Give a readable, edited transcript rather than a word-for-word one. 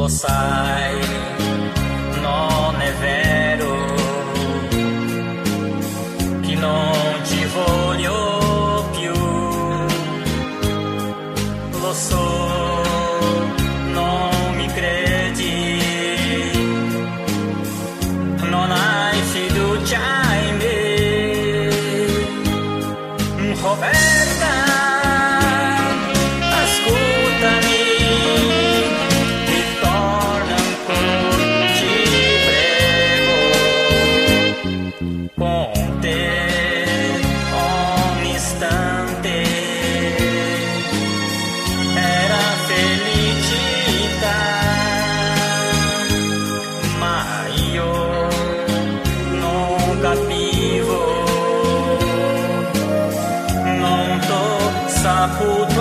lo sai, non è vero che non ti voglio più, lo so, non mi credi, non hai fiducia in me, Roberta. Con te ogni istante era felicità, ma io non capivo, non t'ho saputo